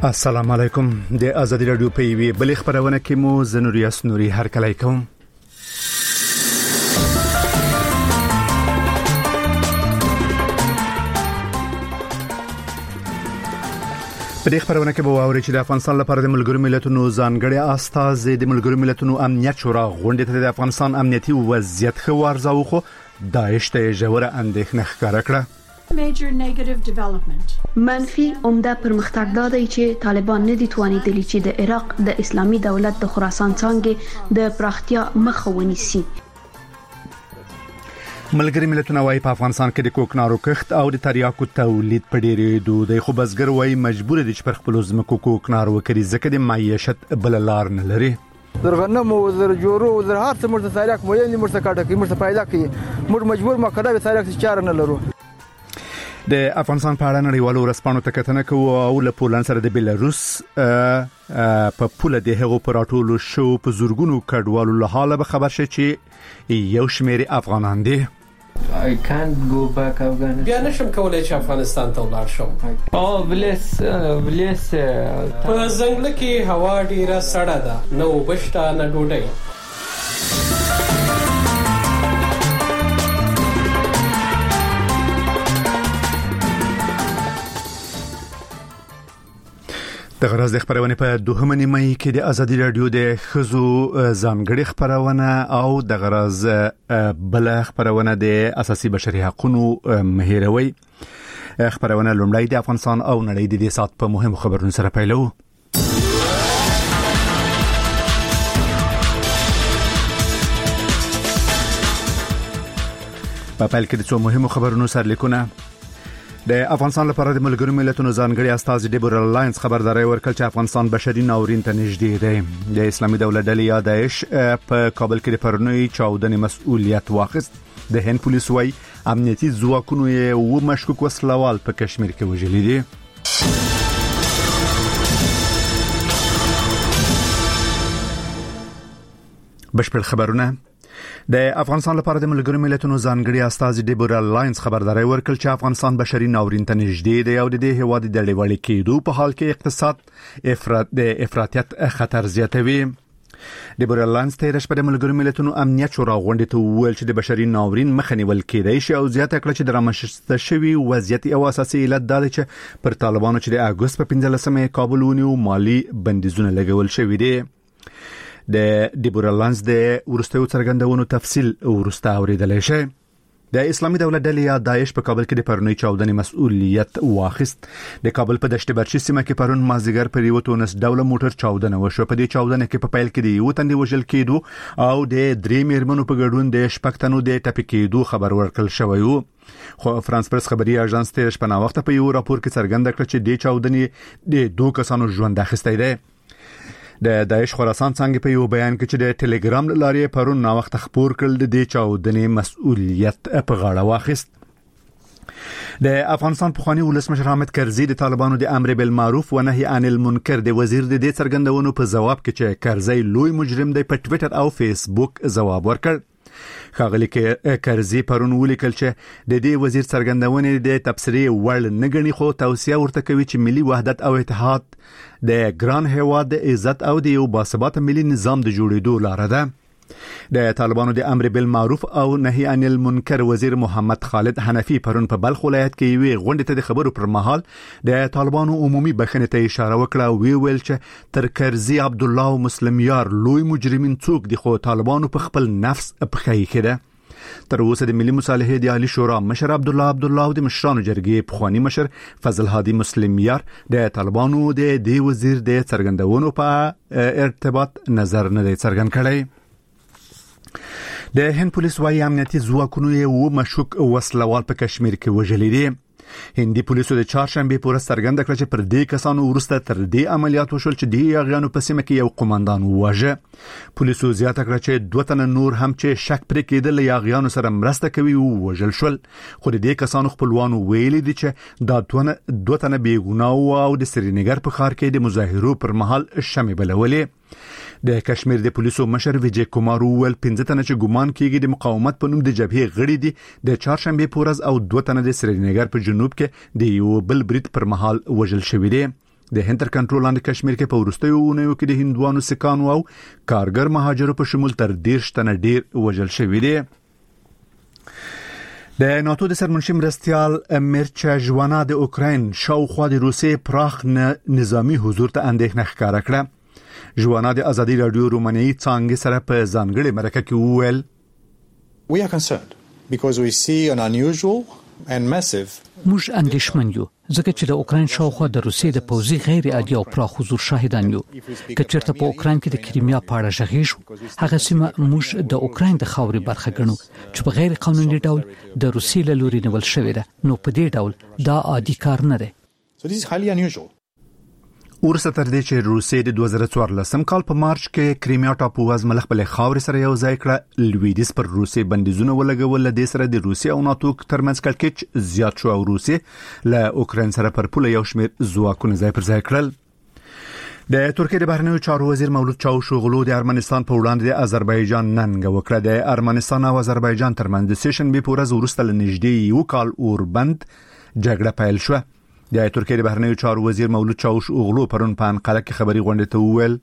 السلام علیکم د ازادي رادیو په وی بل خبرونه کې مو زنوریاس نوري هر کله کوم په دې خبرونه کې به واوري چې د افغانستان لپاره د ملګرو ملتونو ځانګړي استاذ د ملګرو ملتونو امنیت شورا غونډې ته د افغانستان امنیتي وضعیت خو ارزاو خو داعش ته ژوره اندېښنه ښکاره کړه. Major negative development. منفي عمده پرمختګ دا دی چې طالبان نه دي توانیدلی چې د عراق د اسلامي دولت د خراسان څنګه د پراختیا مخه ونیسي. ملګری ملتونه وايي په افغانستان کې د کوکنارو کښت او د تریاکو تولید په ډېرېدو دی خو بزګر وايي مجبور دي چې پر خپل ځمکو کوکنار وکړي ځکه د معیشت بل لار نه لري. درغنم او در جوړو او در هر څه مرته تریاک مو یې مرته کاټه کې مرته پیدا کې مجبور ما کړه به تریاک چاره نه لرو. د افغانستان په اړه نړیوالو ورځپاڼو ته کتنه کوي او له پولند سره د بیلاروس په پوله د هغو پراټولو شو په زورګونو کډوالو له حاله به خبر شي چې یو شمېر افغانان دي. I can't go back Afghanistan. بیا نشم کولای چې افغانستان ته ولاړ شم. بلیس په ځنګل کې هوا ډیره سړه ده نو بشتا نه ډوډۍ. د غرض د خبرونه په دوهمه نیمه کې د ازادي رادیو د خزو ځانګړي خبرونه او د غرض بل خبرونه د اساسي بشري حقوقو مهیروي خبرونه لومړی د افغانستان او نړۍ د دې سات په مهمو خبرونو سره پیلو. په پیل کې د څو مهمو خبرونو سره لیکونه د افغانستان لپاره د ملګرو ملتونو ځانګړي استاذ ډیبور الاینس خبرداري ورکړ چې افغانستان بشري ناورین ته نږدې دی. د اسلامي دولت ډلې یا داعش په کابل کې د پرونی چاودنې مسؤلیت واخیست. د هند پولیس وايي امنیتي ځواکونو یې و مشکوک وسلوال په کشمیر کې وژلي دي. بشپړ خبرونه د افغانستان لپاره د ملګرو ملتونو ځانګړي استاذ ډیبور الاینس خبرداري ورکړ چې افغانستان بشري ناورین ته نږدې دی او د دې هوادي د لړوالي کېدو په حال کې اقتصاد افراطیت خطر زیاتوي. ډیبور الاینس ته رښتیا د ملګرو ملتونو امنیت شورا غونډې ته وویل چې د بشري ناورین مخه نیول کېدای شي او زیاته کړه چې د رامنځته شوی وضعیت او اساسي علت دا دی چې پر طالبانو چې د اګوست په 15مه کابل ونیو مالی بندیزونه لګول شوی دي. د ډیبور الاینس د ورستیو څرګندونو تفصیل ورسته اوریدل شي. د اسلامي دولت ډلې یا داعش په کابل کې د پرونی چاودنې مسؤلیت واخیست. د کابل په دشت برچی سیمه کې پرون مازیګر پر یو تونس ډوله موټر چاودنه وشو. په دې چاودنه کې په پیل کې د یو تندې وژل کېدو او د درې میرمنو په ګډون د شپږتنو د ټپي کېدو خبر ورکړل شوی و. خو فرانس پرس خبري اژانس ته شپه وخت په یو راپور کې څرګنده کړ چې د چاودنې د دوه کسانو ژوند اخیستی دی. د داعش خراسان څنګه په یو بیان کې چې د ټلګرام لارې پرون نا وخت خبر کړل د چاودنې مسؤلیت په غاړه واخیست. د افغانستان پخوانی ولسمشر حامد کرزي د طالبانو د امر بالمعروف و نهي عن المنکر د وزیر د دې څرګندونو په جواب کې چې کرزي لوی مجرم دی په ټوئیټر او فیسبوک جواب ورکړ. ښاغلي کرزي پرون ولیکل چې د دې وزیر څرګندونې د تبصرې وړ نه ګڼي خو توصیه ورته کوي چې ملي وحدت او اتحاد د ګران هیواد د عزت او د یو باثباته ملي نظام د جوړېدو لار ده. د طالبانو د امر بالمعروف او نهي عن المنکر وزیر محمد خالد حنفي پرون په بلخ ولایت کې یو غونډه ته د خبرو پر مهال د طالبانو عمومي بخښنې ته اشاره وکړه او ویل چې تر کرزي عبد الله او مسلم یار لوی مجرمین څوک دي خو طالبانو په خپل نفس بخښي کړه. تر اوسه د ملي مصالحې د عالی شورا مشر عبد الله او د مشرانو جرګې پخوانی مشر فضل هادي مسلم یار د طالبانو د دې وزیر د څرګندونو په ارتباط نظر نه دی څرګند کړی. د هند پولیس وايي امنیتي ځواکونو یې و مشکوک وسلوال په کشمیر کې وژلي دي. هندي پولیسو د چهارشنبه پورې څرګنده کړ چې پر دې کسانو ورسته تر دې عملیات وشول چې د یاغیانو په سیمه کې یو قوماندان وواژه. پولیسو زیاته کړ چې دوه تنه نور هم چې شک پرې کېدل یاغیانو سره مرسته کوي وژل شول. خو د دې کسانو خپلوانو ویلي دي چې دا دوه تنه بیګناه او د سرینګر په ښار کې د مظاهرو پر مهال شمع بلولې. د کشمیر د پولیسو مشر ویجی کومار وویل 15 تنه چې ګومان کیږي د مقاومت په نوم د جبهې غړي دي د چهارشنبه پورز او 2 تنه د سرینګر په جنوب کې د یو بل برید پر مهال وژل شوی دي. د هند تر کنټرول لاندې کشمیر کې په وروستیو اونیو کې د هندوانو سکانو او کارګر مهاجرو په شمول تر 10 تنه ډیر وژل شوي دي. د ناتو د سرمنشي مرستیال میرچا ژوانا د اوکراین شاوخوا د روسیې پراخ نظامی حضور ته اندېښنه ښکاره کړه. ژوانا د ازادي رادیو رومانیایي څانګې سره په ځانګړي مرکه کې وویل We are concerned because we see an unusual and massive موږ اندېښمن یو ځکه چې د اوکراین شاوخوا د روسیې د پوځي غیر عادي او پراخ حضور شاهدان یو. که چېرته په اوکراین کې د کریمیا په اړه غږیږو هغه سیمه موږ د اوکراین د خاورې برخه ګڼو چې په غیر قانوني ډول د روسیې له لوري نیول شوې ده. نو په دې ډول دا عادي کار نه دی. So this is highly unusual. ورسته تر دې چې روسیې د 2014 کال په مارچ کې کریمیا ټاپو از ملخ بل خاورې سره یو ځای کړه. لویدیس پر روسیې بندیزونه ولګول. د سره د روسیې او ناتو ترمنځ کلکچ زیات شو او روسیې له اوکراین سره پر پوله یو شمېر ځواکونه ځای پر ځای کړل. د ترکیې د بهرنیو چارو وزیر مولود چاوشوغلو د ارمنستان په وړاندې د آذربایجان ننګه وکړه. د ارمنستان او آذربایجان ترمنځ د سیشن به پورز ورسته لنږدې یو کال اوربند جګړه پیل شوه. د ترکیې د بهرنیو چارو وزیر مولود چاوشوغلو پرون په انقره کې خبري غونډه ته وویل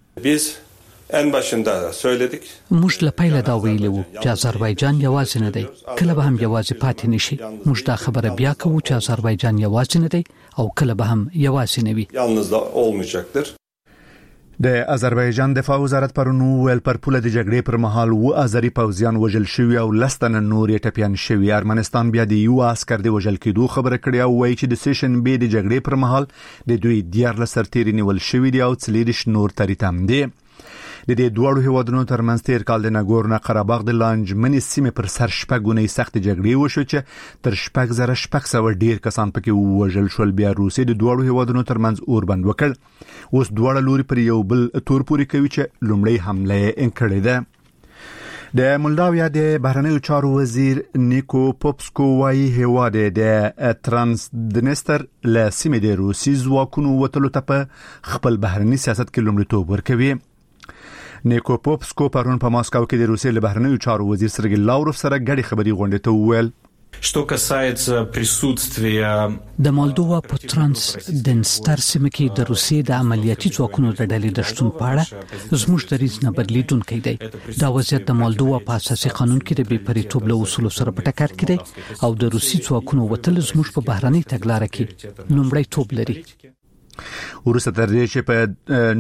موږ له پیله دا ویلو چې آذربایجان یوازې نه دی، کله به هم یوازې پاتې نشي. موږ دا خبره بیا کوو چې آذربایجان یوازې نه دی او کله به هم یوازې نه وي. د آذربایجان دفاع وزارت پرون ویل پر پوله د جګړې پر مهال و آذری پوځیان وژل شوی او لستن نور ټپيان شوی. ارمنستان بیا د یو عسكر د وژل کېدو خبره کړې او وایي چې د سیشن به د جګړې پر مهال د دوی 14 سرتیري نیول شوی دی او 40 نور تریتم دي. د دې دوه هیوادونو ترمنځ تیر کال د ناګورنو قرهباغ د لانجمنې سیمې پر سر شپږونې سخت جګړې وشو چې تر 6,600 ډیر کسان پکې وژل شول. بیا روسیې د دوه هیوادونو ترمنځ اوربند وکړ. اوس دوه لوري پر یو بل تور پوري کوي چې لومړی حمله یې انکړې ده. د مولداویا د بهرنیو چارو وزیر نیکو پوپسکو وايي هیواد د ترانسدنستر له سیمې د روسي ځواکونو وټلو ته په خپل بهرني سیاست کې لومړیتوب ورکوي. نیکو پوپسکو پرون په ماسکو کې د روسیې له بهرنیو چارو وزیر سرګی لاوروف سره غړي خبري غونډه ته وویل Что касается присутствия د مولدووا په ترانسدنستر سیمه کې د روسیې د عملیاتي ځواکونو د ډلې د شتون په اړه زموږ دریځ نه بدلیدونکی دی. دا وضعیت د مولدووا په اساسي قانون کې د بېپریتوب له اصولو سره په ټکر کې دی او د روسي ځواکونو وتل زموږ په بهرنۍ تګلارې کې لومړیتوب لري. ورسته تر دې چې په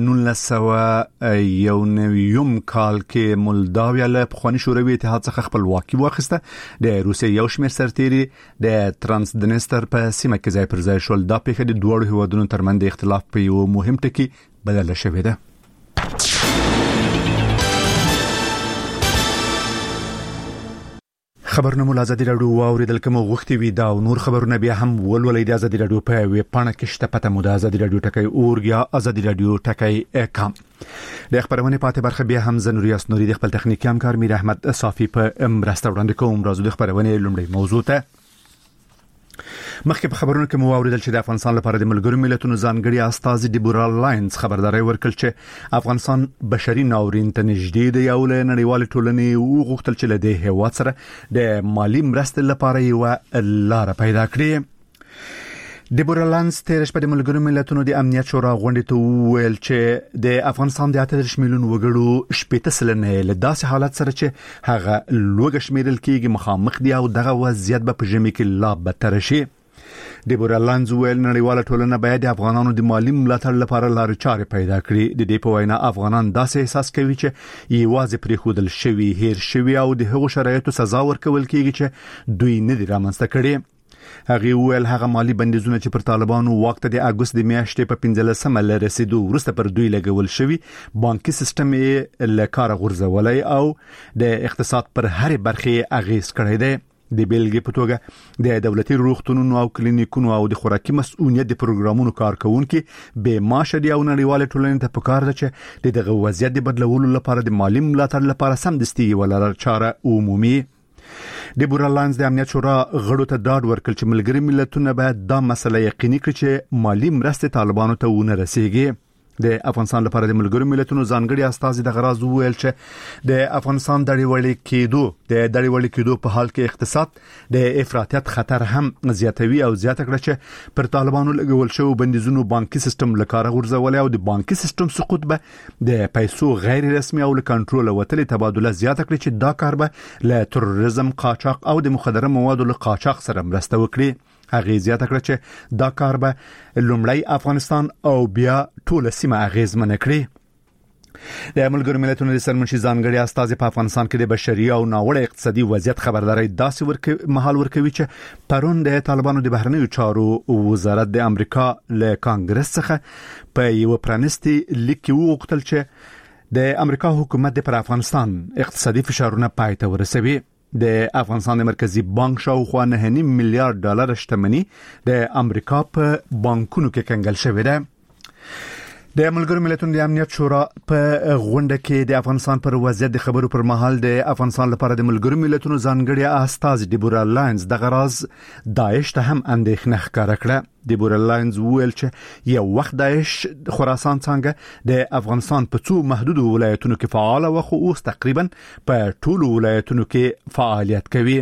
1991 کال کې مولداویا له پخواني شوروي اتحاد څخه خپلواکي واخیسته. د روسیې یو شمېر سرتیري د ترانسدنستر په سیمه کې ځای پر ځای شول. دا پیښه د دوه هیوادونو ترمنځ د اختلاف په یو مهم ټکی بدله شوې ده. خبرونه مو ازادي رادیو واوریدل کوم غوښتي وي دا او نور خبرونه بیا هم ولولې د ازادي رادیو په ویب پاڼه کې شته. پته مو د ازادي رادیو ټکی اورګیا ازادي رادیو ټکی کام. د خبرونه پاتې برخه بیا هم زنوریاس نوري د خپل تخنیکی همکار میر احمد صافي په مرسته وړاندې کوم. راځو د خبرونه لومړی موضوع ته مخکې په خبرونو کې مو اوریدل چې د افغانستان لپاره د ملګرو ملتونو ځانګړي استازي ډیبورا لاینز خبرداري ورکړ چې افغانستان بشري ناورین ته نږدې دی او له نړیوال ټولنې وغوښتل چې له دې هیواد سره د مالی مرستې لپاره یو لار پیدا کړي. ډیبورا لاینز تیر شپه د ملګرو ملتونو د امنیت شورا غونډې ته ویل چې د افغانستان د 38 میلیون وګړو 80% له داسې حالت سره چې هغه لوګ شمیرل کېږي مخامخ دي او دغه وضعیت به په ژمي کې لا بدتر شي. ډیبورا لاینز ویل نړیواله ټولنه باید د افغانانو د مالی ملاتړ لپاره لارې چارې پیدا کړي. د دې په وینا افغانان داسې احساس کوي چې یوازې پرې خودل شوی هیر شوی او د هغو شرایطو سزا ورکول کېږي چې دوی نه دي رامنځته کړي. هغه ویل هغه مالی بندیزونه چې پر طالبانو وخت د اگست د میاشتې په 15 ل رسیدو وروسته پر دوی لګول شوی بانکي سیستم یې له کار غورځولای او د اقتصاد پر هر برخه اغیز کړی دی. د بیلګې په توګه د دولتي روغتونونو او کلینیکونو او د خوراکي مسؤلیت د پروګرامونو کارکونکو به معاش دي او نړیواله ټولنې ته پکار ده چې دغه وضعیت د بدلولو لپاره د مالی ملاتړ لپاره سمدستي ولر چاره عمومي. ډیبورا لاینز د امنیت شورا غړو ته ډاډ ورکړ چې ملګري ملتونه باید دا مسله یقیني کړي چې مالی مرستې طالبانو ته ونه رسیږي. د افغانستان لپاره د ملګرو ملتونو ځانګړي استازي د غراز ویل چې د افغانستان د ډیوړی کېدو په حال کې اقتصاد د افراطیت خطر هم زیاتوي او زیاته کړه چې پر طالبانو لګول شو بندیزونو بانکي سیستم لکاره غورځول او د بانکي سیستم سقوط به د پیسو غیر رسمي او له کنټرول وتلې تبادله زیاته کړي چې دا کار به له تروریزم قاچاق او د مخدره موادو له قاچاق سره مرسته وکړي. هغه زیاته کړه چې دا کار به لومړی افغانستان او بیا ټول سیمه اغیزمن کړي. د ملګرو ملتونو د سرمنشي ځانګړي استازي په افغانستان کې د بشري او ناوړه اقتصادي وضعیت خبرداري داسې محل ورکوي چې پرون د طالبانو د بهرنیو چارو وزارت د امریکا له کانګرس څخه په یو پرانستي لیک کې وغوښتل چې د امریکا حکومت پر افغانستان اقتصادي فشارونه پای ته ورسوي. د افغانستان د مرکزی بانک شاوخوا 9 میلیارډ ډالر شتمنۍ د امریکا په بانکونو کې کنګل شوې ده. د ملګرو ملتونو د امنیت شورا په غونډه کې د افغانستان پر وضعیت د خبرو پر مهال د افغانستان لپاره د ملګرو ملتونو ځانګړي استاذ دیبورا لاینز د غراز داعش ته هم اندېښنه ښکاره کړه. دیبورا لاینز ویل چې یو وخت داعش خراسان څنګه د افغانستان په څو محدود ولایتونو کې فعال او خو اوس تقریبا په ټولو ولایتونو کې فعالیت کوي.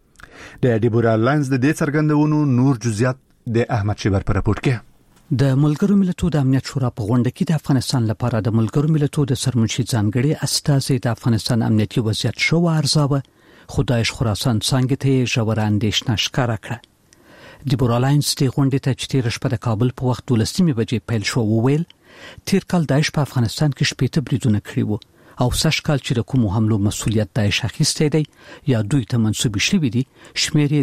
د دیبورا لاینز د دې څرګندونو نور جزئیات د احمد شیبر پر راپورټ کې. د ملګرو ملتونو د امنیت شورا په غونډه کې د افغانستان لپاره د ملګرو ملتونو د سرمنشي ځانګړي استازي د افغانستان امنیتي وضعیت شو ارزاوه خدایش خراسان څنګه ته ژور اندېښنه ښکاره کړه. دیبورا لاینز د غونډې ته چې تیر شپه د کابل په وخت 12 بجې پیل شو وویل تیر کال داعش په افغانستان کې شپږ بریدونه کړی وو او سږ کال چې د کوم حملو مسؤلیت داعش اخیستی دی یا دوی ته منسوب شوی دی شمیر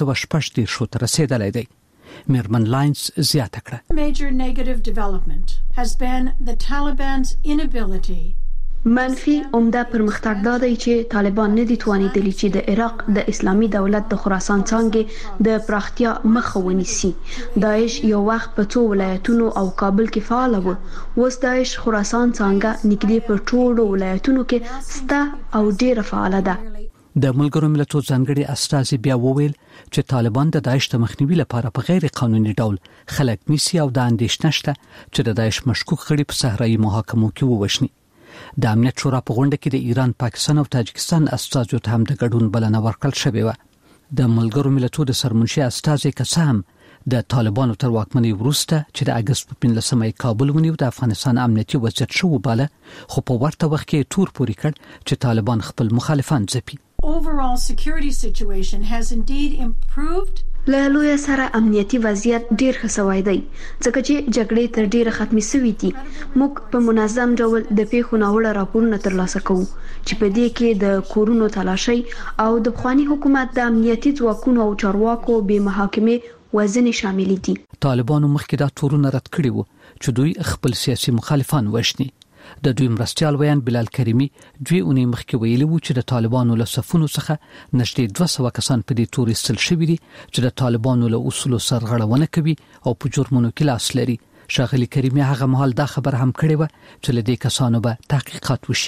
314 ته رسیدلی دی. میرمن لاینز زیاته کړه. Major negative development has been the Taliban's inability منفي عمده پرمختګ دا دی چې طالبان نه دي توانیدلی چې د عراق د اسلامي دولت د خراسان څنګه د پراختیا مخه ونیسي. داعش یو وخت په څو ولایتونو او کابل کې فعال و، اوس داعش خراسان څنګه نږدې په ټولو ولایتونو کې سته او ډیره فعال ده. د ملګرو ملتونو ځانګړي استازي بیا وویل چې طالبان د داعش د مخنیوي لپاره په غیر قانوني ډول خلک نیسي او د اندېښنه شته چې د داعش مشکوک غړي په صحرایي محاکمو کې ووژني. د امنیت شورا په غونډه کې د ایران، پاکستان او تاجکستان استازو ته هم د ګډون بلنه ورکړل شوې و. د ملګرو ملتونو د سرمنشي استازي کسام د طالبانو تر واکمنۍ وروسته چې د اگست په 15 کابل ونیو د افغانستان امنیتي وضعیت شو باله خو په ورته وخت کې تور پوري کړ چې طالبان خپل مخالفان ځپي. Overall security situation has indeed improved. له لوی سره امنیتي وضعیت ډیر ښه شوی دی ځکه چې جګړې تر ډیره ختمې شوې دي. موږ په منظم ډول د پیښو ناوړه راپورونه ترلاسه کوو چې په دې کې د کورونو تلاشي او د افغاني حکومت د امنیتي ځواکونو او چارواکو به محاکمه وزن شامل دي. طالبانو مخکې دا تورونه رد کړي وو چې دوی خپل سیاسي مخالفان وژني. د دوی مرستيال ویان بلال کریمی دوی اونۍ مخکې ویلي وو چې د طالبانو له صفونو څخه نږدې 200 کسان په دې توري استل شوي دي چې د طالبانو له اصولو سرغړونه کوي او په جرمونو کې لاس لري. شاغلي کریمی هغه مهال دا خبر هم کړی و چې له دې کسانو به تحقیقات وشي.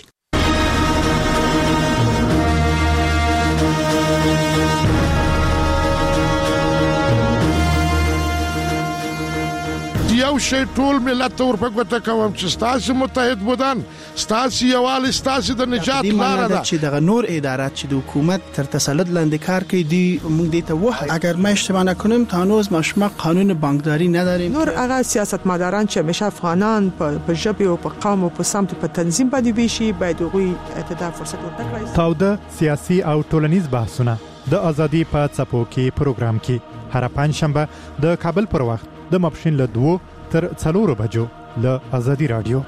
یو شی ټول ملت ته ورپګوته کوم چې ستاسو متحد بودن ستاسو یوال ستاسو د نجات لار ده چې د نور ادارات چې د حکومت تر تسلط لاندې کار کوي دی موږ دې ته وه اگر ما اشتباه نکنم تا هنوز ما قانون بانکداری نداریم. نور هغه سیاستمداران چې همیشه افغانان په ژبه او په قوم او په سمت په تنظیم باندې ویشي باید غوي اعتدال فرصت ورکړي. تاوده سیاسي او ټولنیز بحثونه د ازادي په څپو کې پروګرام کې هر پنځشنبه د کابل پر وخت د ماپښین له 2 تر 4 بجو له ازادي رادیو.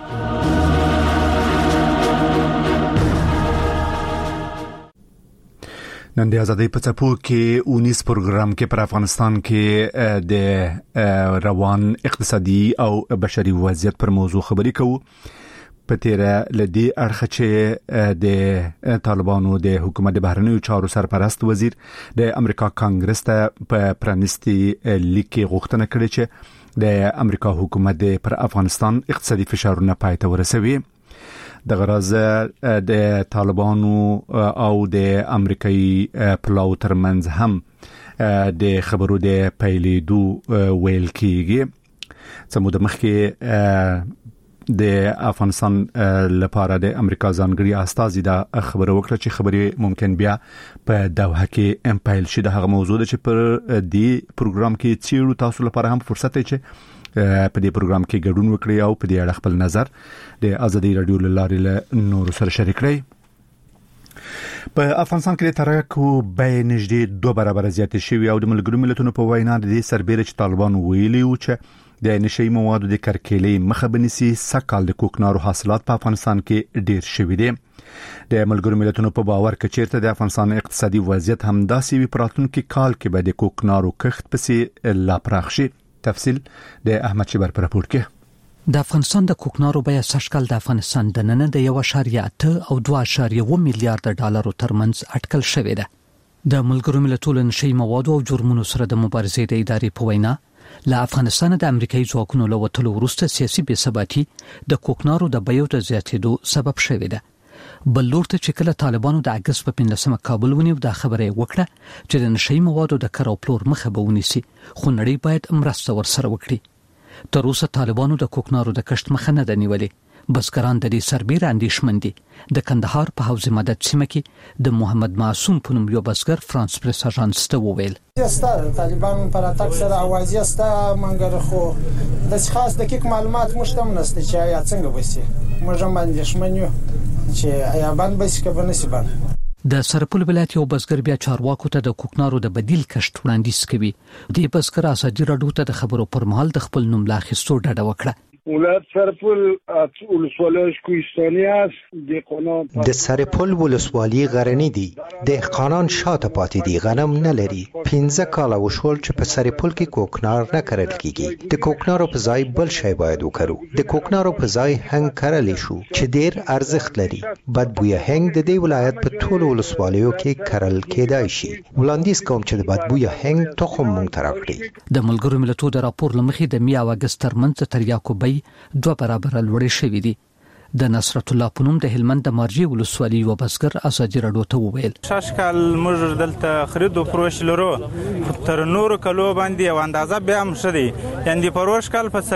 نن د ازادي په څپو کې 19 پروګرام کې پر افغانستان کې د روان اقتصادي او بشري وضعیت پر موضوع خبرې کوو. په تیره لدی اړخ چې د طالبانو د حکومت د بهرنیو چارو سرپرست وزیر د امریکا کانګرس ته په پرانستي لیک غوښتنه کړې چې د امریکا حکومت پر افغانستان اقتصادي فشارونه پای ته ورسوي. د غرض د طالبانو او د امریکایي پلاو ترمنځ هم د خبرو د پیلېدو ویل کېږي. سمو د مخکې د افغانستان لپاره د امریکا ځانګړي استازي دا خبره وکړه چې خبرې ممکن بیا په دوحه کې امپایل شي. د هغه موضوع چې پر دې پروګرام کې چیرې تاسو لپاره هم فرصت دی چې په دې پروګرام کې ګډون وکړي او په دې اړه خپل نظر د ازادي رادیو لارې له نور سره شریک کړئ. په افغانستان کې ترکو به نږدې 2 برابر زیات شوی او د ملګرو ملتونو په وینا د سربېره چې طالبان ویلي و چې د نشي موادو د کرکېلې مخه بنسي سکهال د کوکنارو حاصلات په افغانستان کې ډیر شوي دي. د ملګرو ملتونو په باور کې چیرته د افغانستان اقتصادي وضعیت همداسې وي پراتونکو کال کې به د کوکنارو کښت پسې لا پراخ شي. تفصیل د احمد شبر پر راپور کې. د افغانستان د کوکنارو بیه سږکال د افغانستان د نن د 1.8 او 2.1 میلیارډ ډالرو ترمنځ اټکل شوې ده. د ملګرو ملتونو نشي موادو او جرمونو سره د مبارزې د ادارې په وینا له افغانستان د امریکایي ځواکونو له وټلو وروسته سیاسي بېثباتي د کوکنارو د بیو د زیاتېدو سبب شوې ده. بل لور ته چې کله طالبانو د اگست په 15 کابل ونیو د خبره وکړه چې د نشي موادو د کار او پلور مخه به ونیسي خو نړۍ باید مرسته ورسره وکړي. تر اوسه طالبانو د کوکنارو د کښت مخه نه ده نیولې. بزګران د دې سربېره اندېښمن دي. د کندهار په حوض مدد سیمه کې د محمد معصوم په نوم یو بزګر فرانس پریس اژانس ته وویل طالبان پر اتاک سره اوازې استه منګر خو د خاص دقیق معلومات مشتم نشته چې یا څنګه وسی موږ هم اندېښمن یو چې آیا باندې بس کې بنسي باندې. د سرپل ولایت یو بزګر بیا چارواکو ته د کوکنارو د بدیل کښت وړاندیز کوي. د بزګر ازادي راډیو ته د خبرو پر مهال د خپل نوم لا اخیستو ډډه وکړه. ولایت سرپل ولسوالۍ کوهستاني است. د سرپل ولسوالۍ غرنی دي. دهقانان شاته پاتې دي، غنم نه لري. 15 کال وشول چې په سرپل کې کوکنار نه کرل کیږي. د کوکنارو په ځای بل شی باید وکړو. د کوکنارو په ځای هنګ کرل شو چې ډیر ارزښت لري. بدبویه هنګ د دې ولایت په ټولو ولسوالیو کې کرل کېدای شي. وړاندیز کوم چې د بدبویه هنګ تخم مونږ ته راکړي. د ملګرو ملتونو د راپور لمخې د میا او اگست ترمنځ تریاکو بی 2 برابر لوړې شوې دي. د نصرت الله پونم د هلمند د مارجی ولسوالۍ و بزګر ازادي راډیو ته وویل شاشکال موږ دلته خرید او فروش لرو تر نور کلو باندې او اندازه به هم شدي یعنی پروش کال په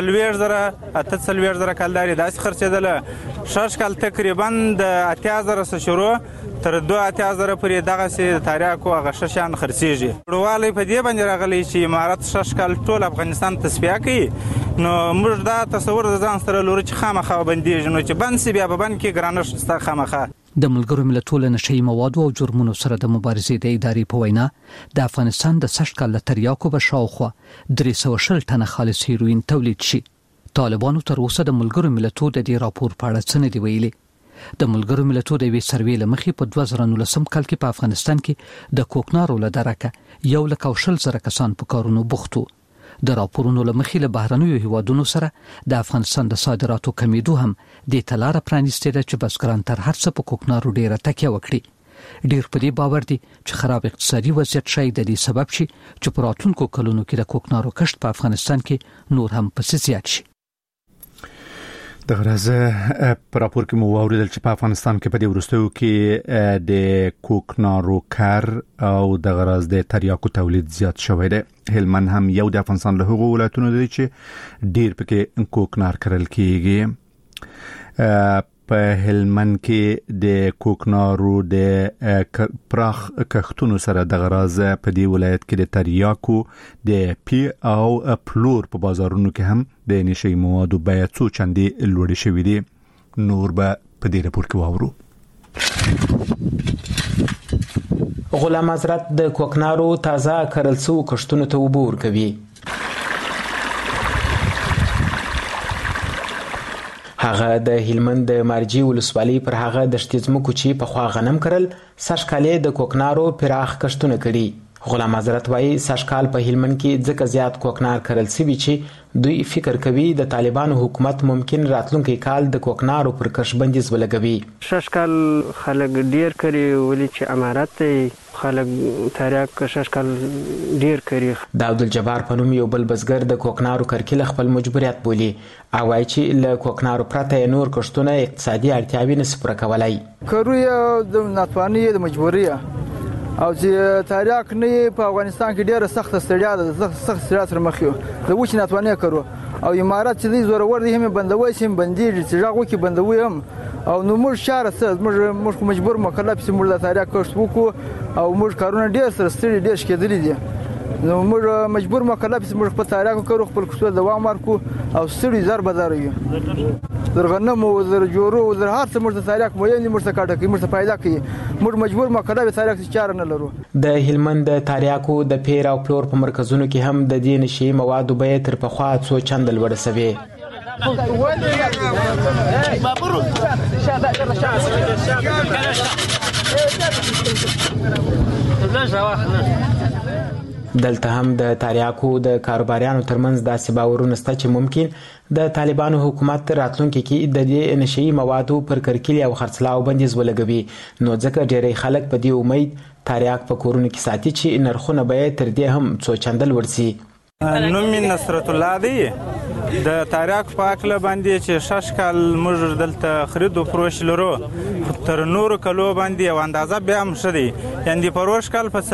30000 کالداري داس خرڅېدل شاشکال تقریبا د 8000 شروع تر 2000 پورې دغه سي تاریخو هغه ششان خرڅيږي. ډوالي په دې باندې راغلي چې امارات شاشکال ټول افغانستان تصفیه کوي. نو موږ دا تصور ځان سره لوري چې خامخا باندې نو چې بنسي بیا به بن کې ګرانش ستا خامخا. د ملګرو ملتونو نشي موادو او جرمونو سره د مبارزې د ادارې په وینا د افغانستان د سږکال تریاکو به شاوخوا 360 ټنه خالص هیروین تولید شي. طالبانو تر اوسه د ملګرو ملتونو د دې راپور په اړه څه نه دی ویلي. د ملګرو ملتونو د وی سروې لمخې په 2019 کال کې په افغانستان کې د کوکنارو لدارکه 1,000 کسان په کارونو بوختو. د راپورونو لمخې له بهرنیو هیوادونو سره د افغانستان د صادراتو کمیدو هم د تلاره پرانیستې ده چې بزګران تر هر څه په کوکنارو ډیره تکیه وکړي. ډیر په دې باور دي چې خراب اقتصادي وضعیت شاید د دې سبب شي چې په راتلونکو کلونو کې د کوکنارو کښت په افغانستان کې نور هم پسې زیات شي. د غرضه پر راپور کې مو اوریدل چې په افغانستان کې په دې وروستیو کې د کوکنارو کار او د غرض د تریاکو تولید زیات شوی دی. هلمند هم یو د افغانستان له هغو ولایتونو دی چې ډیر پکې کوکنار کرل کیږي. په هلمند کې د کوکنارو د پراخ کښتونو سره د غرض په دې ولایت کې د تریاکو د پی او پلور په بازارونو کې هم د نشي موادو بیه څو چندې لوړې شوې دي. نور به په دې راپور کې واورو. غلام حضرت د کوکنارو تازه کرل څو کښتونو ته وبور کوي. هغه د هلمند د مارجی ولسوالۍ پر هغه د شتیزمکو چې په خوا غنم کرل سږکالې د کوکنارو پراخ کښتونه کړي. غلام حضرت وایي سږکال په هلمند کې ځکه زیات کوکنار کرل سوي چې دوی فکر کوي د طالبانو حکومت ممکن راتلونکي کال د کوکنارو پر کښت بندیز ولګوي. سږکال خلک ډیر کړي ولې چې امارات خلک تاریخ سږکال ډیر کړي. د عبدالجبار په نوم یو بل بزګر د کوکنارو کرکیله خپل مجبوریت بولي او وایي چې له کوکنارو پرته نور کښتونه اقتصادي اړتیاوې نشي پوره کولای. کرویه د ناتواني د مجبوریه او چې تاریخ نه په افغانستان کې ډیره سخت ستړیا ده، سخت ستړیا سره مخ یو د وچ ناتواني کرو او امارات چې زورور دي هم بندوي سیم بندي چې راغو کې بندوي هم او نو موږ شهر سره موږ مجبور مکلف چې موږ د تاریخ کښ وکړو او موږ کارونه ډیر سره ستړي ډیر شکېدلې دي نو موږ مجبور مکلف چې موږ په تاریخ کړو خپل کښ دوام ورکو او ستړي زر بدار یو درغنم او در جوړو در هر څه موږ د تاریخ مو یې موږ څه کاټه کې موږ پیدا کې موږ مجبور مکلف تاریخ چار نه لرو د هلمند د تاریخو د پیر او پلور په مرکزونو کې هم د دې نشي موادو به تر پخوا څو چند لوړ سوي دلته هم د تاریاکو د کاروباریانو ترمنځ داسې باورونه شته چې ممکن د طالبانو حکومت راتلونکي کې د دې نشي موادو پر کرکیلي او خرڅلاو بندیز ولګوي نو ځکه ډېری خلک په دې امید تاریاک په کورونو کې ساتي چې نرخونه به تر دې هم څو چندل ورسي نوم نصرت الله دی د تاریاک په اکله باندې چې شش کال موږ دلته خرید او فروش لرو تر نورو کلو باندې او اندازه بیا هم شدي یعنی پروش کال په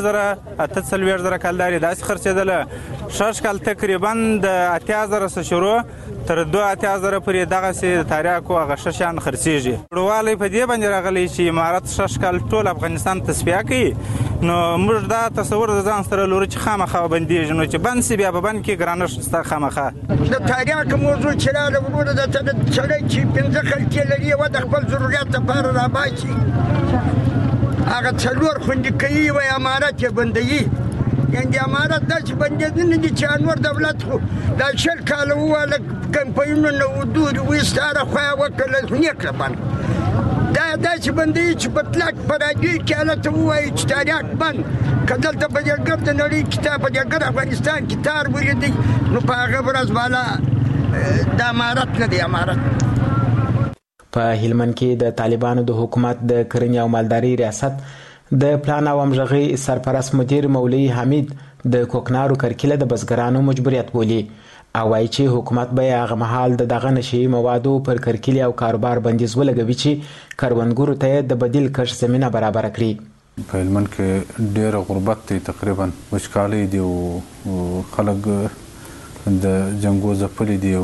40,000 کالداري داسې خرڅېدله شش کال تقریبا د 80,000 څخه شروع تر 2,000 پورې دغه سي تاریاکو هغه ششان خرڅېږي ډوالي په دې باندې راغلي چې امارات شش کال ټول افغانستان تصفیه کوي نو موږ دا تصور د ځان سره لرو چې خامخا بندیږي نو چې بند سي بیا په بند کې ګرانش ستا خامخا د تاریاک موضوع چې راغله ورته د سړی چې 15 خلک لري و د خپل ضرورت لپاره راباسي هغه څلور خوندې کوي وای امارات یې بندوي یعنی امارات داسې بندېدنه دي چې انور دولت خو دا 10 کاله وواله کمپاینونه ودود وستاره خو وکړل نیکه بند دا داسې بندوي چې په طلاق په راډیو کې هلته ووایي چې تاریاک بند که دلته په دې ګرد نړۍ کې په دې ګرد افغانستان کې تار ولیدي نو په هغه ورځ بالا د امارت نه دی امارت په هلمند کې د طالبانو د حکومت د کرنې او مالداري ریاست د پلان او همغږي سرپرست مدیر مولوي حمید د کوکنارو کرکیله د بزګرانو مجبوریت بولي او وايي چې حکومت به هغه مهال دغه نشي موادو پر کرکیله او کاروبار بندیز ولګوي چې کروندګرو ته د بدیل کښت زمينه برابر کړي په هلمند کې ډېر غربت دی تقریبا وچکالي دی او خلک د جنګو ځپلي دي او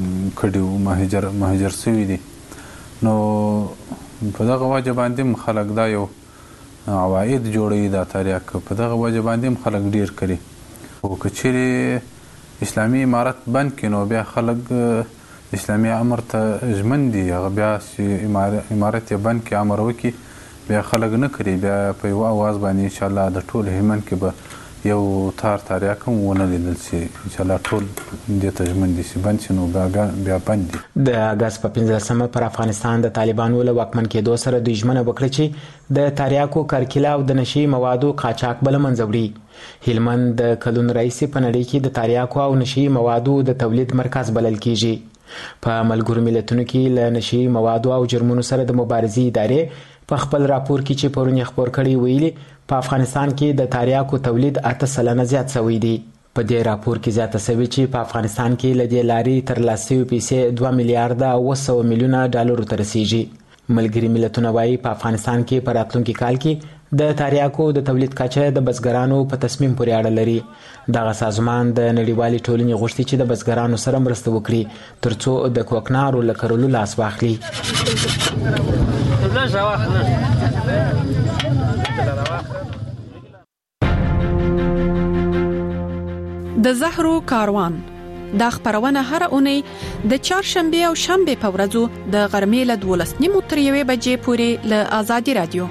کډي مهاجر شوي دي نو په دغه وجه باندې خلک دا یو عواید جوړوي دا تاریاک په دغه وجه باندې خلک ډیر کوي او کچېرې اسلامي امارت بند کینو بیا خلک اسلامي امر ته ژمن دي هغه بیا چې امارت یې بند کې امر وکړي بیا خلک نه کوي بیا په یو اواز باندې ان شاء الله د ټول هلمند کې به یو تاریاک هم ونه لیدل شي ان شاء الله ټول دې ته ژمن دي چې بند شي نو بیا بند دي د اگست په 15مه پر افغانستان د طالبانو له واکمن کېدو سره دوی ژمنه وکړه چې د تاریاکو کرکیله او د نشي موادو قاچاق بل منځ وړي هلمند د کلونو راهیسې په نړۍ کې د تاریاکو او نشي موادو د تولید مرکز بلل کیږي په ملګرو ملتونو کې له نشي موادو او جرمونو سره د مبارزې ادارې په خپل راپور کې چې پرونی خبر کړي ویلي په افغانستان کې د تاریاکو تولید 8% زیات شوی دی په دې راپور کې زیاته شوی چې په افغانستان کې لدې لاري تر لاسي پیسې 2 میلیارډ او 100 میلیونه ډالر ته رسیږي ملګری ملتونه وايي په افغانستان کې په راتلونکي کال کې د تاریاکو د تولید کچه د بزګرانو په تصمیم پورې اړه لري دغه سازمان د نړیوالې ټولنې غوښتي چې د بزګرانو سره مرسته وکړي ترڅو د کوکنارو لکرلو لاس واخلي د زهرو کاروان دا خبرونه هر اونۍ د چهارشنبه او شنبه په ورځو د غرمې له 12:30 تر 1 بجې پورې له آزادي رادیو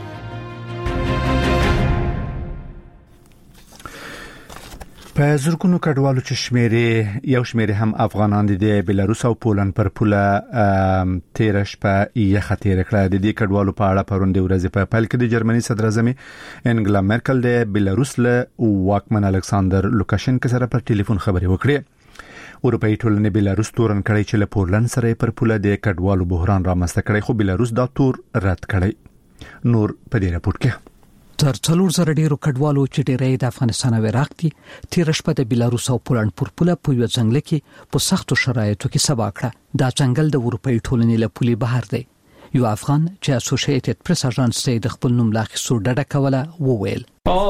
په زرګونو کډوالو چې شمیرې هم افغانان دي د بلاروس او پولند پر پوله تیرش په یخه تیر کړه د دې کډوالو په اړه پروندې ورځ په پیل کې د جرمني صدر اعظم انګلا مرکل د بلاروس له واکمن الکساندر لوکاشنکو سره په ټلیفون خبرې وکړې اروپאי ټولنې بلاروس تورن کړی چې له پولند سره پر پوله د کډوالو بحران رامنځته کړي خو بلاروس دا تور رد کړی نور په دې راپور کې تر 400 ډیرو کډوالو چې ډیرې د افغانستان او عراق دي تیر شپه د بلاروس او پولند پر پوله په یو ځنګل کې په سختو شرایطو کې سبا کړه دا ځنګل د اروپאי ټولنې له پولې بهر دی یو افغان چې اسوسییټډ پریس اژانس ته د خپل نوم لاخیستو ډډه کوله وویل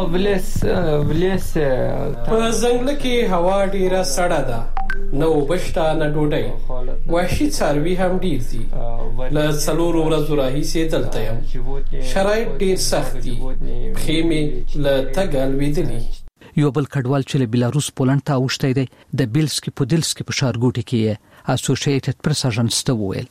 په ځنګل کې هوا ډیره سړه ده، نه وبشته نه ډوډۍ، وحشي څاروي هم ډیر دي. له 4 ورځو راهیسې دلته یم، شرایط ډیر سخت دي، پښې مې له تګه لوېدلي. یو بل کډوال چې له بیلاروس پولند ته اوښتی دی د بیلسکي پودلسکي په ښارګوټي کې اسوسییټډ پریس اژانس ته وویل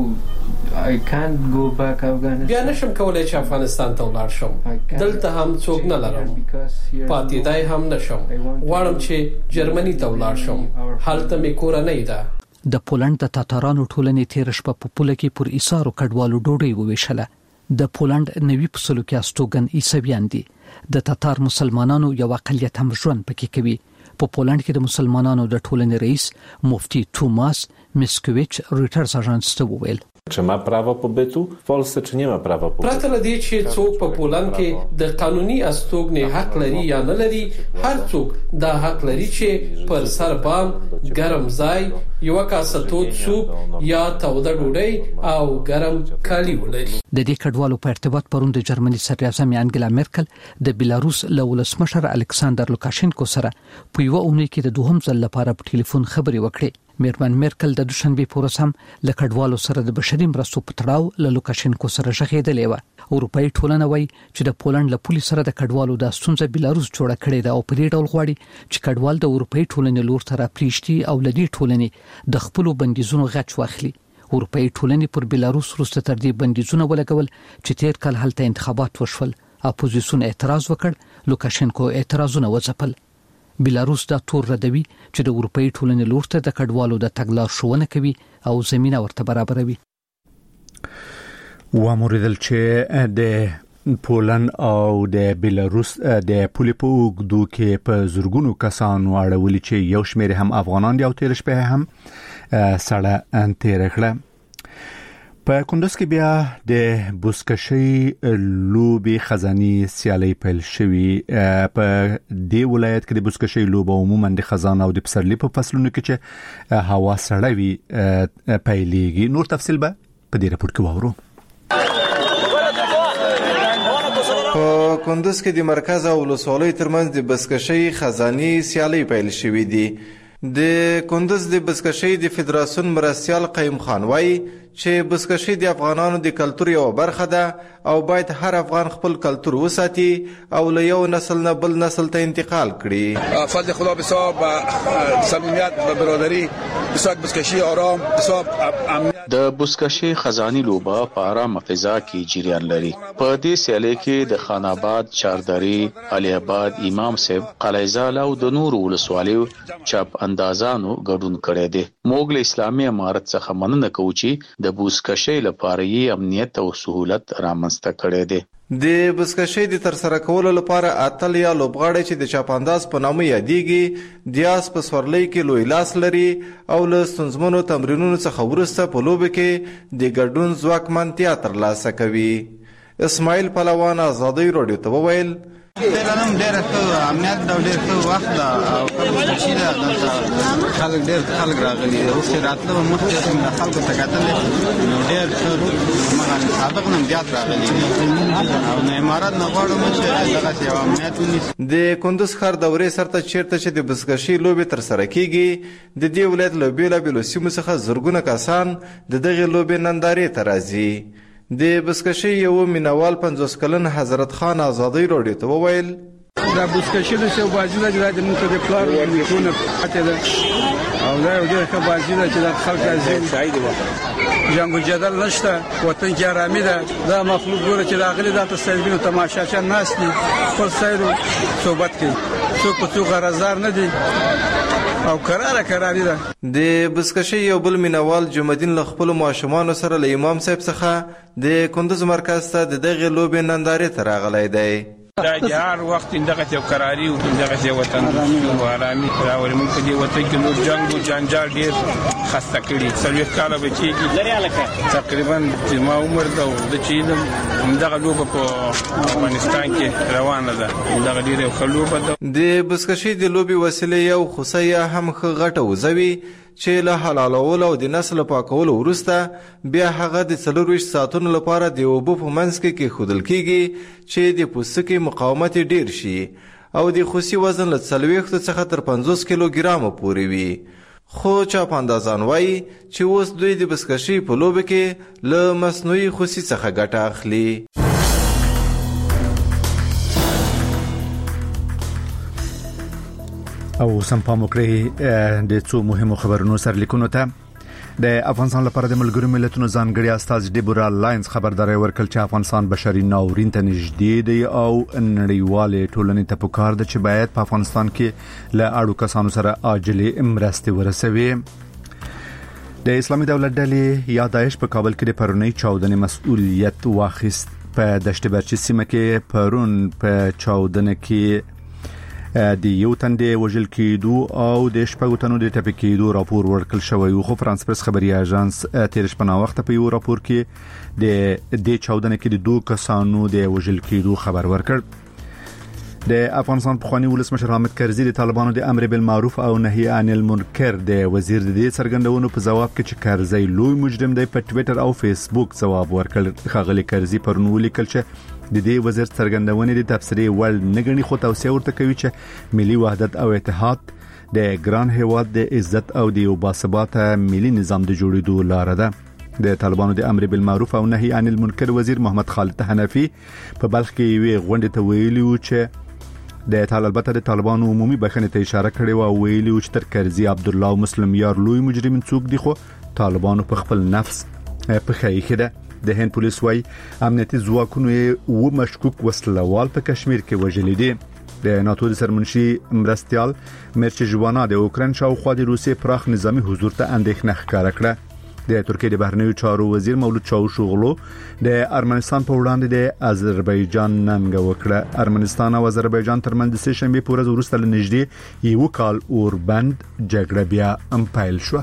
بیا نشم کولای چې افغانستان ته ولاړ شم، دلته هم څوک نه لرم، پاتېدای هم نشم. غواړم چې جرمني ته ولاړ شم، هلته مې کورنۍ ده. د پولند د تاتارانو ټولنې تیر شپه په پوله کې پر ایثارو کډوالو ډوډۍ وویشله. د پولند 90% کې استوګن عیسویان دي. د تاتار مسلمانانو یو اقلیت هم ژوند پکې کوي. په پولند کې د مسلمانانو د ټولنې رئیس مفتي توماس میسکوویچ رویټرز اژانس ته وویل Czy ma prawo pobytu w Polsce, czy nie ma prawa pobytu? پرته له دې چې څوک په پولند کې د قانوني استوګنې حق لري یا نه لري، هر څوک دا حق لري چې پر سر بام، ګرم ځای، یو کاسه تود سوپ یا توده ډوډۍ او ګرم کالي ولري. د دې کډوالو په ارتباط پرون د جرمني صدراعظم انګلا مرکل د بیلاروس له ولسمشر الکساندر لوکاشینکو سره په یو اونۍ کې د دوهم ځل لپاره په ټلیفون خبرې وکړې. میرمن مرکل د دوشنبه په ورځ هم له کډوالو سره د بشري مرستو په تړاو له لوکاشینکو سره ژغېدلې و. اروپאי ټولنه وایي چې د پولند له پولیس سره د کډوالو د ستونزه بیلاروس جوړه کړې ده او په دې ډول غواړي چې کډوال د اروپאי ټولنې لور ته راپریشتي او لدی ټولنې د خپل بندیزونو غچ واخلي. اروپאי ټولنې پر بیلاروس وروسته تر دې بندیزونه ولګول چې تیر کال هلته انتخابات وشول. اپوزیسیون اعتراض وکړ، لوکاشینکو اعتراضونه وځپل. بیلاروس دا تور ردوي چې د اروپאי ټولنې لور ته د کډوالو د تګلار ښوونه کوي او زمينه ورته برابروي. واموریدل چې د پولند او د بیلاروس د پولې په اوږدو کې په زورګونو کسانو اړولي چې یو شمېر هم افغانان دي او تیر شپه هم سړه تیر کړه. په کندوز کې بیا د بوسکشي لوبي خزاني سیالي پیل شوې. په دې ولایت کې د بوسکشي لوبه عموما د خزانه او د پسرلي په فصلونو کې چې هوا سړه وي پیلېږي. نور تفصیل به په دې راپور کې وورو. په کندوز کې د مرکز او ولسوالۍ ترمنځ د بوسکشي خزاني سیالي پیل شوې دي. د کندوز د بوسکشي د فدراسیون مرستیال قیم خان وایي چې بوسکشي د افغانانو د کلتور یو برخه ده او باید هر افغان خپل کلتور وساتي او له یو نسل نه بل نسل ته انتقال کړي. فضل خدا بساب صمیمیت و برادری بساک بوسکشي آرام بساب امنیت. د بوسکشي خزاني لوبه په آرامه فضا کې جریان لري. په دې سیالي کې د خان آباد، چاردري، علي آباد، امام صاحب، قلعه‌زال او د نور ولسوالیو چاپ اندازانو ګډون کړي دي. موږ له اسلامي امارت څخه مننه کوو چې د بوسکشي لپاره یې امنیت او سہولت رامنځته کړي دي. د بوسکشي د ترسره کولو لپاره اتل یا لوبغاړي چې د چاپانداز په نامه یادېږي دیاس په سورلۍ کې لوی لاس لري او له ستونزمنو تمرینونو څخه وروسته په لوبه کې د ګډون ځواکمنتیا ترلاسه کوي. اسماعیل پهلوان آزادۍ راډیو ته وویل دلته ډېر ښه امنیت او ډېر ښه وخت ده او بوسکشي ده دلته خلک ډېر خلک راغلي دي. اوس چې راتله مخکې چې د خلکو ته کتل نو ډېر ښه مغل سابق نه زیات راغلي دي او نه امارات نه غواړم چې دغسې یو امنیت ونیسي. د کندوز ښار دورې سرته چیرته چې د بوسکشي لوبې ترسره کیږي د دې ولایت له بېلابېلو سیمو څخه زرګونه کسان د دغې لوبې نندارې ته راځي. د بوسکشي یو مینوال 50 کلن حضرت خان آزادۍ راډیو ته وویل دا بوسکشي د څو بازي ده چې موږ ته د پلار ورنونه پاتې ده او دا یو ډېر ښه بازي ده چې د خلک راځي جنګ و جدل نشته، وطن کې آرامي ده. دا مخلوق ګوره چې راغلي دا تصویرونه تماشاچیان ناست دي خپل سیر صحبت کوي، څوک په څوک غرضدار نه دي او کراري ده. د بوسکشي یو بل مینوال جمعدین له خپل ماشومان سره له امام صاحب څخه د کندوز مرکز ته د دغه لوبې نندارې ته راغلی دی. دا د هر وخت دغه یو کراري او دغه وطن او آرامي راولي. موږ په دې وطن کې نور جنگ او جنجال ډېر خسته کړي. 30 کاله به کېږي تقریبا ما عمر ده د چې دغه لوبه په افغانستان کې روانه ده. دغه ډېر ښه لوبه ده. د بوسکشي د لوبې وسیله یو خوسه یا هم ښه غټه وزوي چې له حلالولو او د نسل پاکولو وروسته بیا هغه د 24 ساعتونو لپاره د اوبو په منځ کې کېښودل کیږي چې د پوستکي مقاومت ډیر شي او د خوسي وزن له 40 څخه تر 50 کیلوګرامو پورې وي. خو چاپاندازان وایي چې اوس دوی د بزکشۍ په لوبه کې له مصنوعي خوسي څخه ګټه اخلي. او سم پام وکړئ د څو مهمو خبرونو سرلیکونو ته. د افغانستان لپاره د ملګرو ملتونو ځانګړي استاذ ډیبورا لاینز خبرداري ورکړ چې افغانستان بشري ناورین ته نږدې دی او نړیوالې ټولنې ته پکار ده چې باید په افغانستان کې له اړو کسانو سره عاجلي مرستې ورسوي. د اسلامي دولت ډلې یا داعش په کابل کې د پرونی چاودنې مسؤلیت واخیست. په دشت برچي سیمه کې پرون په چاودنه کې د یو تندې وژل کېدو او د شپږو تنو د ټپي کېدو راپور ورکړل شوی. خو فرانس پرس خبري اژانس تیر شپه نا وخت په یو راپور کې د چاودنه کې د دوه کسانو د وژل کېدو خبر ورکړ. د افغانستان پخوانی ولسمشر حامد کرزي د طالبانو د امر بالمعروف او نهي عن المنکر د وزیر د دې څرګندونو په جواب کې چې کرزي لوی مجرم دی په ټوئیټر او فیسبوک جواب ورکړ. خغلی کرزي پرونی لیکل چې د دې وزیر څرګندونې د تفسیري ول نګنی خو توصیه ورته کوي چې ملي وحدت او اتحاد د ګران هیواد د عزت او د یو باثباته ملي نظام د جوړېدو لار ده. د طالبانو د امر بالمعروف او نهي عن المنکر وزیر محمد خالد حنفي په بلخ کې وی غونډه ته ویلي و چې د طالبانو عمومي بخښنې ته اشاره کړې او ویلي و چې تر کرزي عبد الله او مسلم یار لوی مجرمین څوک دي خو طالبانو په خپل نفس په خیخه ده. د هند پولیس وايي امنیتي ځواکونو یې مشکوک وسلوال په کشمیر کې وژلي دي. د ناتو د سرمنشي مرستيال مرچ جوانا د اوکران شاوخوا د روسیې پراخ نظامی حضور ته اندېښنه ښکاره کړه. د ترکیې د بهرنیو چارو وزیر مولود چاوشوغلو د ارمنستان په وړاندې د آذربایجان ننګه وکړه. ارمنستان او آذربایجان ترمنځ د سه شنبه په ورځ وروسته لنږدې یو کال اوربند جګړه بیا امپایل شو.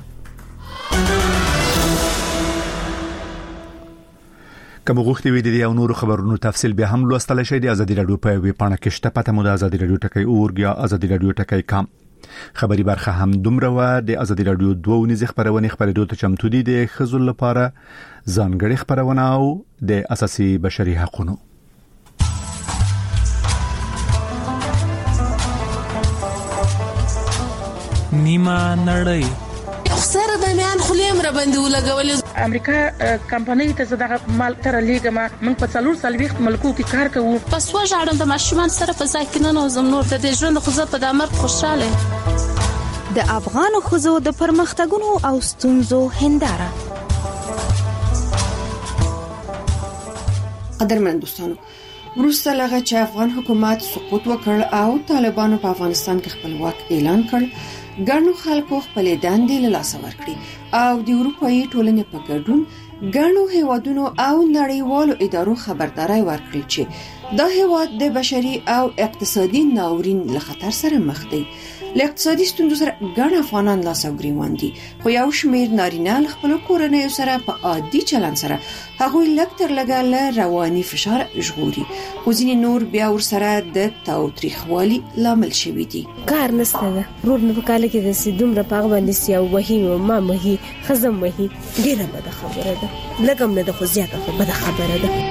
کوم غوښتي وي د یو نور خبرونو تفصیل به هم لوستل شي د ازادي رادیو په وی پاڼه کې شته. پته مو د ازادي رادیو ټکی اورګیا ازادي رادیو ټکی کام خبري برخه هم دومره و. د ازادي رادیو دوه نيزه خبرونه خبرېدو ته چمتو دي د خزل لپاره ځانګړي خبرونه او د اساسي بشري حقوقو. نیمه نړۍ سره د میان خلیم را باندې ولګول. امریکا کمپنۍ ته زداغه مال تر لیګما من په څلور سلويخت ملکو کې کار کوو. پس وژاړم د ماشومان سره په ځای کې نه نوزم نور د ژوند خو زه په دامر خوشاله. د افغان خزو د پرمختګونو او ستونزو هنداره. قدرمن دوستانو، وروسته لغه چې افغان حکومت سقوط وکړ او طالبانو په افغانستان کې خپلواک اعلان کړ، ګڼو خلکو خپل دندې له لاسه ورکړي او د اروپאי ټولنې په ګډون ګڼو هیوادونو او نړیوالو ادارو خبرداري ورکړي چې دا هیواد د بشري او اقتصادي ناورین له خطر سره مخ دی. له اقتصادي ستونزو سره ګڼ افغانان لاس او ګریوان دي، خو یو شمېر نارینه خپل کورنۍ سره په عادي چلند سره هغوی لږ تر لږه له رواني فشار ژغوري، خو ځینې نور بیا ورسره د تاوتریخوالي لامل شوي دي. کار نشته ده، ورور نه په کال کې د سیدوم را پاغ باندې سیاو وهي او ما مهي خزم وهي ډیره بده خبره ده، لګم نه د خو زیاته بده خبره ده.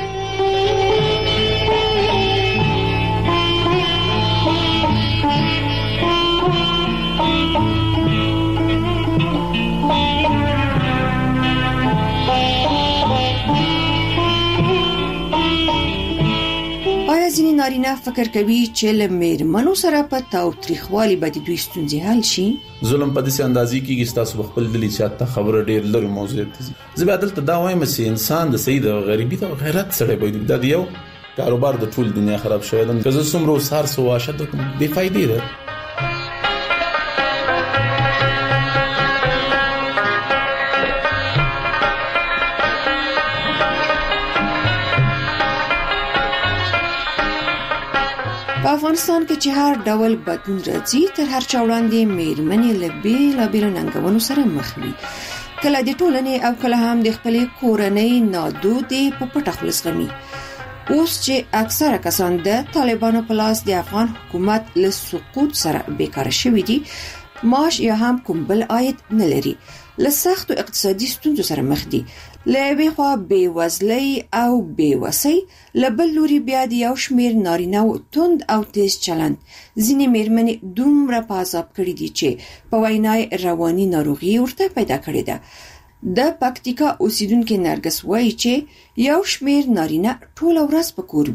ځینې نارینه فکر کوي چې له میرمنو سره په تاوتریخوالي به د دوی ستونزې حل شي. ظلم په داسې اندازې کېږي چې تاسو خپل دلی چاته خبره ډېر لري موضوع ته زه به دلته دا وایم چې انسان د سید او غریبي ته غیرت سره باید د یو کاروبار د ټول دنیا خراب شوی ده. که زه څومره سار سو واشه د بے فائدې ده. په افغانستان کې چې هر ډول بدلون راځي تر هر چا وړاندې میرمنې له بیلابیلو ننګونو سره مخ وي، کله د ټولنې او کله هم د خپلې کورنۍ نادودې په پټه خوله زغمي. اوس چې اکثره کسان د طالبانو په لاس د افغان حکومت له سقوط سره بیکاره شوي دي، معاش یا هم کوم بل عاید نه لري. له سختو اقتصادي ستونزو سره مخ دي. له یوې خوا بېوزلۍ او بېوسۍ، له بل لوري بیا د یو شمېر نارینه‌و توند او تیز چلند ځینې مېرمنې دومره په عذاب کړي دي چې په وینا یې رواني ناروغي ورته پیدا کړې ده. د پکتیکا اوسیدونکې نرګس وایي چې یو شمېر نارینه ټوله ورځ په کور